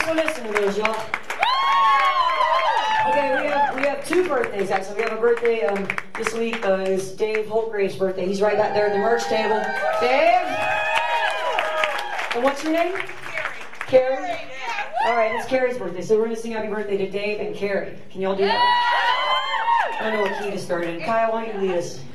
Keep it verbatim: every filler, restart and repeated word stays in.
so listen to those, y'all. Okay, we have we have two birthdays actually. We have a birthday um, this week. Uh, is Dave Holtgrave's birthday. He's right back there at the merch table. Dave. And what's your name? Carrie. Carrie. All right, it's Carrie's birthday, so we're gonna sing happy birthday to Dave and Carrie. Can y'all do that? I don't know what key to start in. Kyle, why don't you lead us?